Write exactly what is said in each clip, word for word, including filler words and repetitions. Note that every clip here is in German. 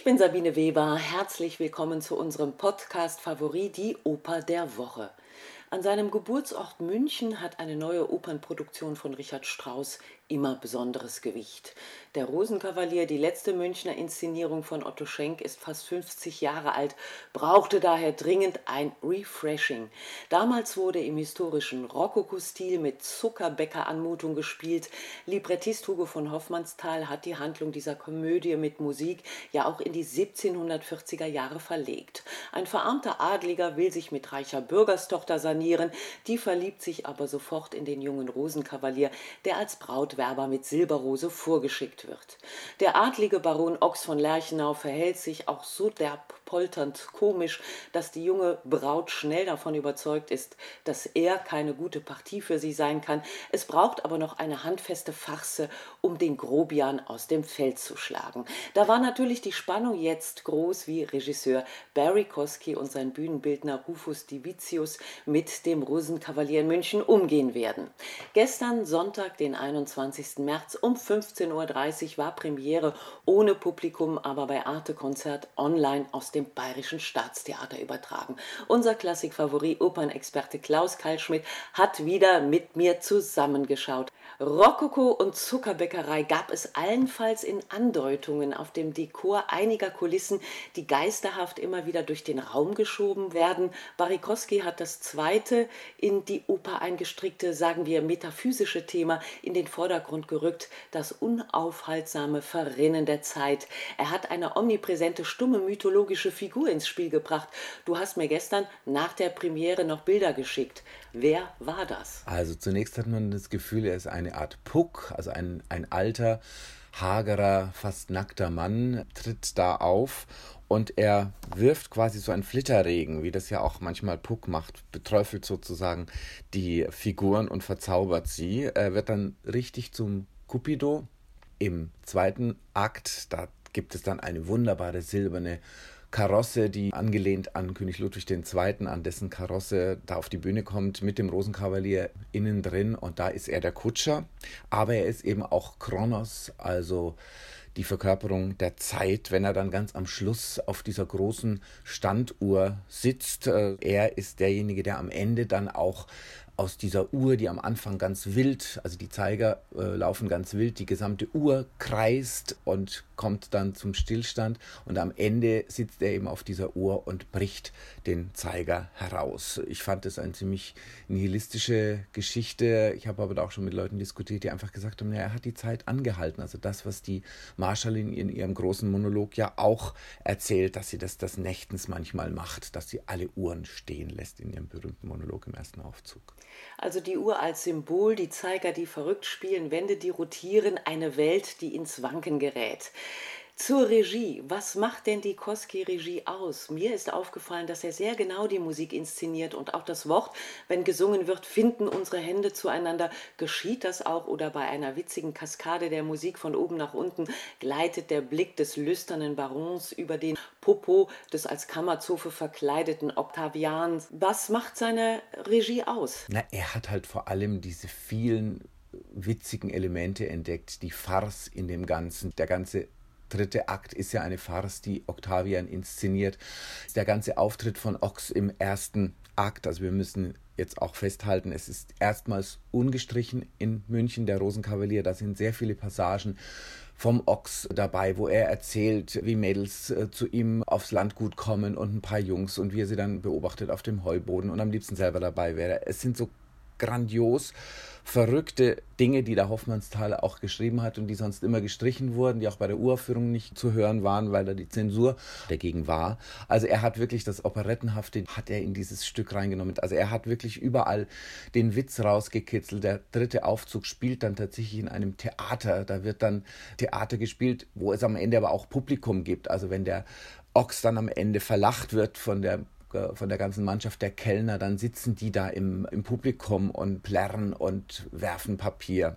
bin Sabine Weber. Herzlich willkommen zu unserem Podcast-Favorit, die Oper der Woche. An seinem Geburtsort München hat eine neue Opernproduktion von Richard Strauss immer besonderes Gewicht. Der Rosenkavalier, die letzte Münchner Inszenierung von Otto Schenk, ist fast fünfzig Jahre alt, brauchte daher dringend ein Refreshing. Damals wurde im historischen Rokoko-Stil mit Zuckerbäcker-Anmutung gespielt. Librettist Hugo von Hofmannsthal hat die Handlung dieser Komödie mit Musik ja auch in die siebzehnhundertvierziger Jahre verlegt. Ein verarmter Adliger will sich mit reicher Bürgerstochter sanieren, die verliebt sich aber sofort in den jungen Rosenkavalier, der als Brautwerber mit Silberrose vorgeschickt wird. Der adlige Baron Ochs von Lerchenau verhält sich auch so derb, polternd, komisch, dass die junge Braut schnell davon überzeugt ist, dass er keine gute Partie für sie sein kann. Es braucht aber noch eine handfeste Farce, um den Grobian aus dem Feld zu schlagen. Da war natürlich die Spannung jetzt groß, wie Regisseur Barry Kosky und sein Bühnenbildner Rufus Divitius mit dem Rosenkavalier in München umgehen werden. Gestern Sonntag, den einundzwanzigsten März um fünfzehn Uhr dreißig war Premiere ohne Publikum, aber bei Arte Konzert online aus dem Bayerischen Staatstheater übertragen. Unser Klassikfavorit Opernexperte Klaus Kaltschmidt hat wieder mit mir zusammengeschaut. Rokoko und Zuckerbäckerei gab es allenfalls in Andeutungen auf dem Dekor einiger Kulissen, die geisterhaft immer wieder durch den Raum geschoben werden. Barry Kosky hat das zweite in die Oper eingestrickte, sagen wir metaphysische Thema in den Vordergrund gerückt, das unaufhaltsame Verrinnen der Zeit. Er hat eine omnipräsente, stumme, mythologische Figur ins Spiel gebracht. Du hast mir gestern nach der Premiere noch Bilder geschickt. Wer war das? Also zunächst hat man das Gefühl, er ist eine Art Puck, also ein, ein alter, hagerer, fast nackter Mann tritt da auf und er wirft quasi so einen Flitterregen, wie das ja auch manchmal Puck macht, beträufelt sozusagen die Figuren und verzaubert sie. Er wird dann richtig zum Cupido. Im zweiten Akt, da gibt es dann eine wunderbare silberne Karosse, die angelehnt an König Ludwig der Zweite., an dessen Karosse da auf die Bühne kommt, mit dem Rosenkavalier innen drin, und da ist er der Kutscher, aber er ist eben auch Kronos, also die Verkörperung der Zeit, wenn er dann ganz am Schluss auf dieser großen Standuhr sitzt. Er ist derjenige, der am Ende dann auch aus dieser Uhr, die am Anfang ganz wild, also die Zeiger äh, laufen ganz wild, die gesamte Uhr kreist und kommt dann zum Stillstand, und am Ende sitzt er eben auf dieser Uhr und bricht den Zeiger heraus. Ich fand das eine ziemlich nihilistische Geschichte. Ich habe aber da auch schon mit Leuten diskutiert, die einfach gesagt haben, ja, er hat die Zeit angehalten. Also das, was die Marschallin in ihrem großen Monolog ja auch erzählt, dass sie das des Nächtens manchmal macht, dass sie alle Uhren stehen lässt in ihrem berühmten Monolog im ersten Aufzug. Also die Uhr als Symbol, die Zeiger, die verrückt spielen, Wände, die rotieren, eine Welt, die ins Wanken gerät. Zur Regie. Was macht denn die Kosky-Regie aus? Mir ist aufgefallen, dass er sehr genau die Musik inszeniert und auch das Wort, wenn gesungen wird, finden unsere Hände zueinander. Geschieht das auch, oder bei einer witzigen Kaskade der Musik von oben nach unten gleitet der Blick des lüsternen Barons über den Popo des als Kammerzofe verkleideten Octavians. Was macht seine Regie aus? Na, er hat halt vor allem diese vielen witzigen Elemente entdeckt, die Farce in dem Ganzen, der ganze dritte Akt ist ja eine Farce, die Octavian inszeniert. Der ganze Auftritt von Ochs im ersten Akt, also wir müssen jetzt auch festhalten, es ist erstmals ungestrichen in München, der Rosenkavalier. Da sind sehr viele Passagen vom Ochs dabei, wo er erzählt, wie Mädels äh, zu ihm aufs Landgut kommen und ein paar Jungs, und wie er sie dann beobachtet auf dem Heuboden und am liebsten selber dabei wäre. Es sind so grandios verrückte Dinge, die der Hofmannsthal auch geschrieben hat und die sonst immer gestrichen wurden, die auch bei der Uraufführung nicht zu hören waren, weil da die Zensur dagegen war. Also er hat wirklich das Operettenhafte, hat er in dieses Stück reingenommen. Also er hat wirklich überall den Witz rausgekitzelt. Der dritte Aufzug spielt dann tatsächlich in einem Theater. Da wird dann Theater gespielt, wo es am Ende aber auch Publikum gibt. Also wenn der Ochs dann am Ende verlacht wird von der von der ganzen Mannschaft der Kellner, dann sitzen die da im, im Publikum und plärren und werfen Papier.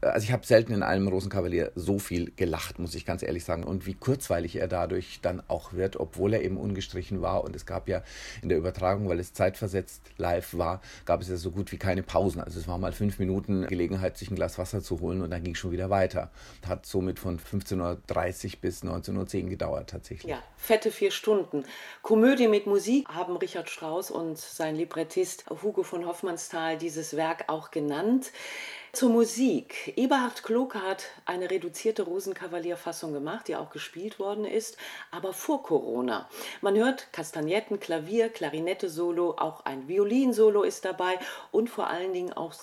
Also ich habe selten in einem Rosenkavalier so viel gelacht, muss ich ganz ehrlich sagen. Und wie kurzweilig er dadurch dann auch wird, obwohl er eben ungestrichen war. Und es gab ja in der Übertragung, weil es zeitversetzt live war, gab es ja so gut wie keine Pausen. Also es war mal fünf Minuten Gelegenheit, sich ein Glas Wasser zu holen und dann ging es schon wieder weiter. Hat somit von fünfzehn Uhr dreißig bis neunzehn Uhr zehn gedauert tatsächlich. Ja, fette vier Stunden. Komödie mit Musik haben Richard Strauss und sein Librettist Hugo von Hofmannsthal dieses Werk auch genannt. Zur Musik. Eberhard Cloke hat eine reduzierte Rosenkavalier-Fassung gemacht, die auch gespielt worden ist, aber vor Corona. Man hört Kastagnetten, Klavier, Klarinette-Solo, auch ein Violin-Solo ist dabei und vor allen Dingen auch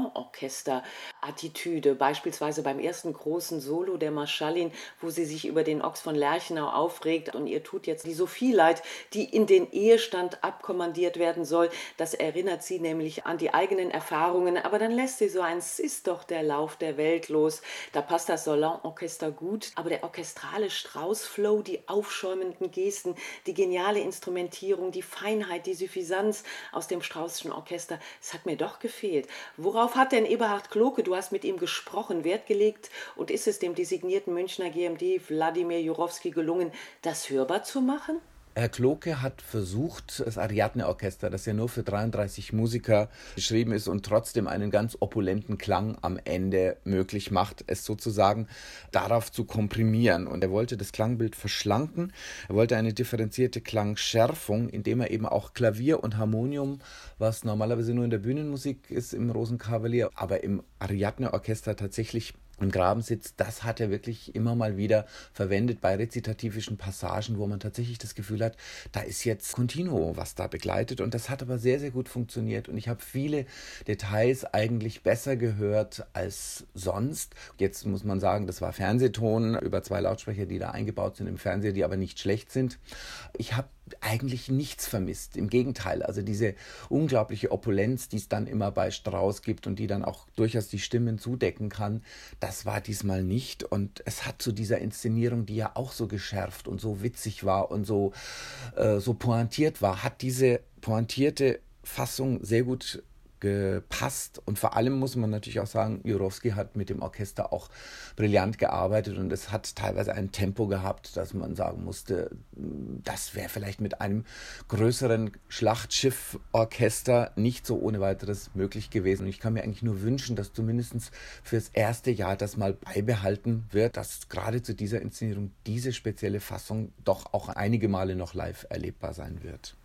Salonorchester-Attitüde. Beispielsweise beim ersten großen Solo der Marschallin, wo sie sich über den Ochs von Lerchenau aufregt und ihr tut jetzt die Sophie leid, die in den Ehestand abkommandiert werden soll. Das erinnert sie nämlich an die eigenen Erfahrungen, aber dann lässt sie so ein ist doch der Lauf der Welt los. Da passt das Salonorchester gut, aber der orchestrale Strauß-Flow, die aufschäumenden Gesten, die geniale Instrumentierung, die Feinheit, die Suffisanz aus dem Straußschen Orchester, es hat mir doch gefehlt. Worauf hat denn Eberhard Cloke, du hast mit ihm gesprochen, Wert gelegt und ist es dem designierten Münchner G M D Wladimir Jurowski gelungen, das hörbar zu machen? Herr Cloke hat versucht, das Ariadne-Orchester, das ja nur für dreiunddreißig Musiker geschrieben ist und trotzdem einen ganz opulenten Klang am Ende möglich macht, es sozusagen darauf zu komprimieren. Und er wollte das Klangbild verschlanken, er wollte eine differenzierte Klangschärfung, indem er eben auch Klavier und Harmonium, was normalerweise nur in der Bühnenmusik ist im Rosenkavalier, aber im Ariadne-Orchester tatsächlich im Graben sitzt, das hat er wirklich immer mal wieder verwendet bei rezitativischen Passagen, wo man tatsächlich das Gefühl hat, da ist jetzt Continuo, was da begleitet, und das hat aber sehr, sehr gut funktioniert und ich habe viele Details eigentlich besser gehört als sonst. Jetzt muss man sagen, das war Fernsehton über zwei Lautsprecher, die da eingebaut sind im Fernseher, die aber nicht schlecht sind. Ich habe eigentlich nichts vermisst. Im Gegenteil, also diese unglaubliche Opulenz, die es dann immer bei Strauss gibt und die dann auch durchaus die Stimmen zudecken kann, das war diesmal nicht. Und es hat zu dieser Inszenierung, die ja auch so geschärft und so witzig war und so, äh, so pointiert war, hat diese pointierte Fassung sehr gut gepasst. Und vor allem muss man natürlich auch sagen, Jurowski hat mit dem Orchester auch brillant gearbeitet und es hat teilweise ein Tempo gehabt, dass man sagen musste, das wäre vielleicht mit einem größeren Schlachtschifforchester nicht so ohne weiteres möglich gewesen. Und ich kann mir eigentlich nur wünschen, dass zumindest fürs erste Jahr das mal beibehalten wird, dass gerade zu dieser Inszenierung diese spezielle Fassung doch auch einige Male noch live erlebbar sein wird.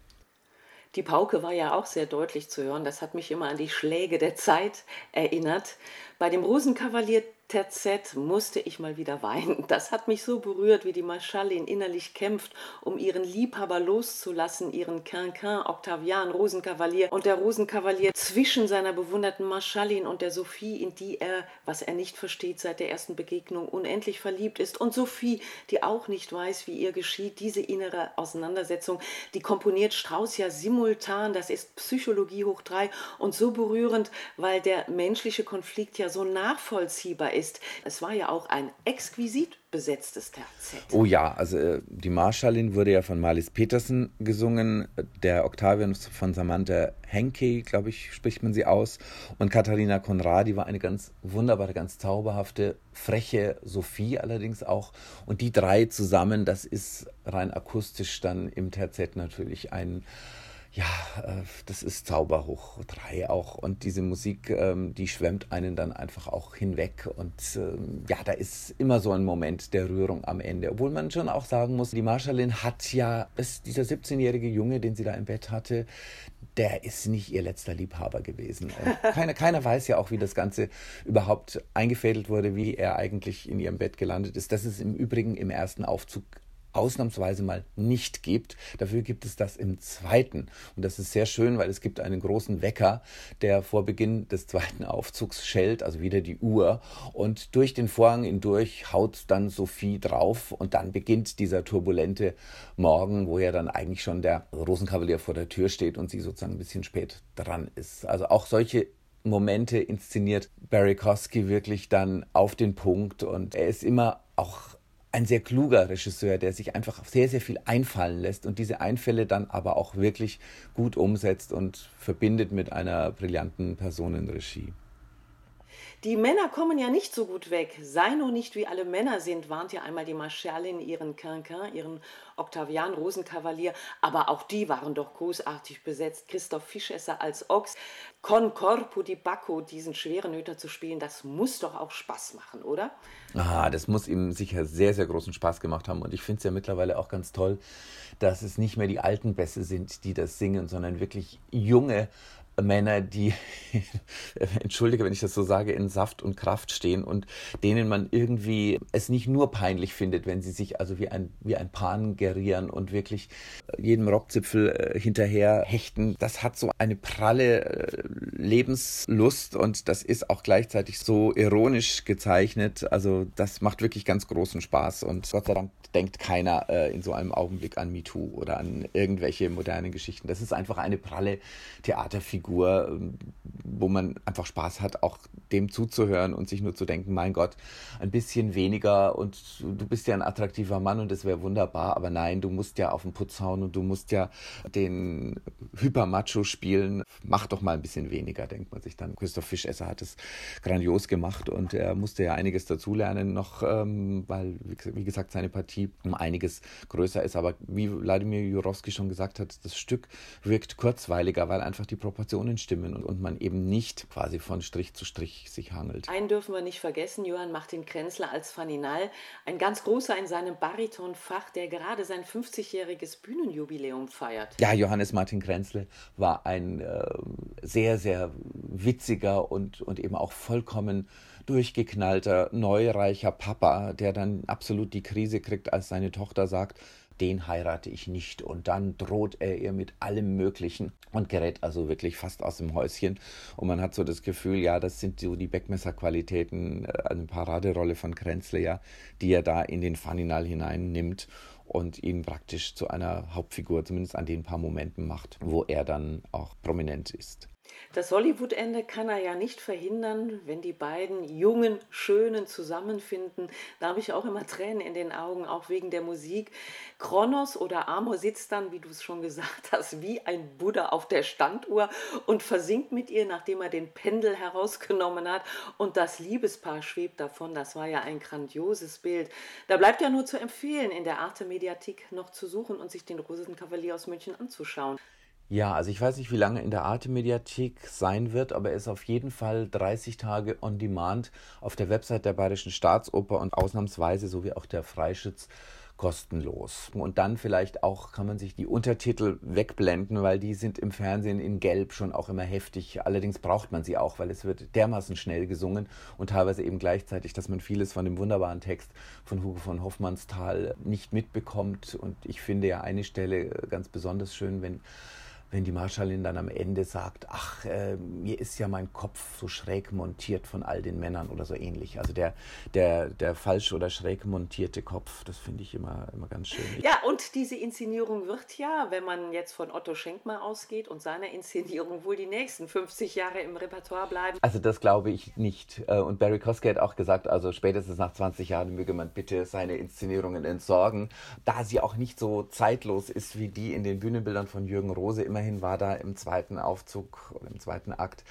Die Pauke war ja auch sehr deutlich zu hören. Das hat mich immer an die Schläge der Zeit erinnert. Bei dem Rosenkavalier Terzett musste ich mal wieder weinen. Das hat mich so berührt, wie die Marschallin innerlich kämpft, um ihren Liebhaber loszulassen, ihren Quinquin, Octavian, Rosenkavalier. Und der Rosenkavalier zwischen seiner bewunderten Marschallin und der Sophie, in die er, was er nicht versteht, seit der ersten Begegnung unendlich verliebt ist. Und Sophie, die auch nicht weiß, wie ihr geschieht, diese innere Auseinandersetzung, die komponiert Strauss ja simultan. Das ist Psychologie hoch drei und so berührend, weil der menschliche Konflikt ja so nachvollziehbar ist. Ist. Es war ja auch ein exquisit besetztes Terzett. Oh ja, also äh, die Marschallin wurde ja von Marlies Petersen gesungen, der Octavian von Samantha Henke, glaube ich, spricht man sie aus, und Katharina Conradi war eine ganz wunderbare, ganz zauberhafte, freche Sophie allerdings auch, und die drei zusammen, das ist rein akustisch dann im Terzett natürlich ein Ja, das ist Zauber hoch drei auch, und diese Musik, die schwemmt einen dann einfach auch hinweg und ja, da ist immer so ein Moment der Rührung am Ende, obwohl man schon auch sagen muss, die Marschallin hat ja, ist dieser siebzehnjährige Junge, den sie da im Bett hatte, der ist nicht ihr letzter Liebhaber gewesen. Und keiner, keiner weiß ja auch, wie das Ganze überhaupt eingefädelt wurde, wie er eigentlich in ihrem Bett gelandet ist. Das ist im Übrigen im ersten Aufzug ausnahmsweise mal nicht gibt. Dafür gibt es das im zweiten. Und das ist sehr schön, weil es gibt einen großen Wecker, der vor Beginn des zweiten Aufzugs schellt, also wieder die Uhr. Und durch den Vorhang hindurch haut dann Sophie drauf und dann beginnt dieser turbulente Morgen, wo ja dann eigentlich schon der Rosenkavalier vor der Tür steht und sie sozusagen ein bisschen spät dran ist. Also auch solche Momente inszeniert Barry Kosky wirklich dann auf den Punkt, und er ist immer auch ein sehr kluger Regisseur, der sich einfach sehr, sehr viel einfallen lässt und diese Einfälle dann aber auch wirklich gut umsetzt und verbindet mit einer brillanten Personenregie. Die Männer kommen ja nicht so gut weg. Sei nur nicht wie alle Männer sind, warnt ja einmal die Marschallin ihren Quinquin, ihren Octavian Rosenkavalier. Aber auch die waren doch großartig besetzt. Christoph Fischesser als Ochs, Con Corpo di Bacco, diesen schweren Nöter zu spielen, das muss doch auch Spaß machen, oder? Ah, das muss ihm sicher sehr, sehr großen Spaß gemacht haben. Und ich finde es ja mittlerweile auch ganz toll, dass es nicht mehr die alten Bässe sind, die das singen, sondern wirklich junge Männer, die, entschuldige, wenn ich das so sage, in Saft und Kraft stehen und denen man irgendwie es nicht nur peinlich findet, wenn sie sich also wie ein, wie ein Pan gerieren und wirklich jedem Rockzipfel äh, hinterher hechten. Das hat so eine pralle äh, Lebenslust und das ist auch gleichzeitig so ironisch gezeichnet. Also das macht wirklich ganz großen Spaß und Gott sei Dank denkt keiner äh, in so einem Augenblick an MeToo oder an irgendwelche modernen Geschichten. Das ist einfach eine pralle Theaterfigur, wo man einfach Spaß hat, auch dem zuzuhören und sich nur zu denken, mein Gott, ein bisschen weniger und du bist ja ein attraktiver Mann und das wäre wunderbar, aber nein, du musst ja auf den Putz hauen und du musst ja den Hypermacho spielen. Mach doch mal ein bisschen weniger, denkt man sich dann. Christoph Fischesser hat es grandios gemacht und er musste ja einiges dazulernen noch, ähm, weil, wie gesagt, seine Partie um einiges größer ist, aber wie Wladimir Jurowski schon gesagt hat, das Stück wirkt kurzweiliger, weil einfach die Proportionen stimmen und, und man eben nicht quasi von Strich zu Strich sich hangelt. Einen dürfen wir nicht vergessen, Johann Martin Krenzler als Faninal, ein ganz großer in seinem Baritonfach, der gerade sein fünfzigjähriges Bühnenjubiläum feiert. Ja, Johannes Martin Krenzle war ein äh, sehr, sehr witziger und, und eben auch vollkommen durchgeknallter, neureicher Papa, der dann absolut die Krise kriegt, als seine Tochter sagt, den heirate ich nicht. Und dann droht er ihr mit allem Möglichen und gerät also wirklich fast aus dem Häuschen. Und man hat so das Gefühl, ja, das sind so die Beckmesser-Qualitäten, eine Paraderolle von Krenzle, ja, die er da in den Faninal hineinnimmt und ihn praktisch zu einer Hauptfigur, zumindest an den paar Momenten macht, wo er dann auch prominent ist. Das Hollywood-Ende kann er ja nicht verhindern, wenn die beiden jungen, schönen zusammenfinden. Da habe ich auch immer Tränen in den Augen, auch wegen der Musik. Kronos oder Amor sitzt dann, wie du es schon gesagt hast, wie ein Buddha auf der Standuhr und versinkt mit ihr, nachdem er den Pendel herausgenommen hat. Und das Liebespaar schwebt davon. Das war ja ein grandioses Bild. Da bleibt ja nur zu empfehlen, in der Arte-Mediathek noch zu suchen und sich den Rosenkavalier aus München anzuschauen. Ja, also ich weiß nicht, wie lange in der Arte-Mediathek sein wird, aber er ist auf jeden Fall dreißig Tage on Demand auf der Website der Bayerischen Staatsoper und ausnahmsweise, so wie auch der Freischütz, kostenlos. Und dann vielleicht auch kann man sich die Untertitel wegblenden, weil die sind im Fernsehen in Gelb schon auch immer heftig. Allerdings braucht man sie auch, weil es wird dermaßen schnell gesungen und teilweise eben gleichzeitig, dass man vieles von dem wunderbaren Text von Hugo von Hofmannsthal nicht mitbekommt. Und ich finde ja eine Stelle ganz besonders schön, wenn wenn die Marschallin dann am Ende sagt, ach, äh, mir ist ja mein Kopf so schräg montiert von all den Männern oder so ähnlich. Also der, der, der falsch oder schräg montierte Kopf, das finde ich immer, immer ganz schön. Ja, und diese Inszenierung wird ja, wenn man jetzt von Otto Schenk mal ausgeht und seiner Inszenierung, wohl die nächsten fünfzig Jahre im Repertoire bleiben. Also das glaube ich nicht. Und Barry Kosky hat auch gesagt, also spätestens nach zwanzig Jahren möge man bitte seine Inszenierungen entsorgen, da sie auch nicht so zeitlos ist wie die in den Bühnenbildern von Jürgen Rose. Immerhin war da im zweiten Aufzug oder im zweiten Akt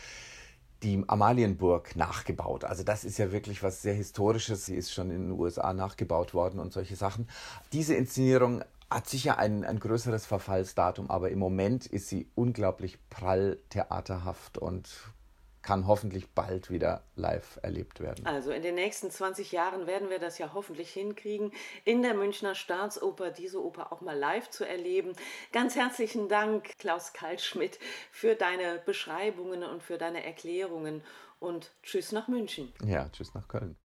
die Amalienburg nachgebaut. Also das ist ja wirklich was sehr Historisches. Sie ist schon in den U S A nachgebaut worden und solche Sachen. Diese Inszenierung hat sicher ein, ein größeres Verfallsdatum, aber im Moment ist sie unglaublich prall theaterhaft und kann hoffentlich bald wieder live erlebt werden. Also in den nächsten zwanzig Jahren werden wir das ja hoffentlich hinkriegen, in der Münchner Staatsoper diese Oper auch mal live zu erleben. Ganz herzlichen Dank, Klaus Kaltschmidt, für deine Beschreibungen und für deine Erklärungen und tschüss nach München. Ja, tschüss nach Köln.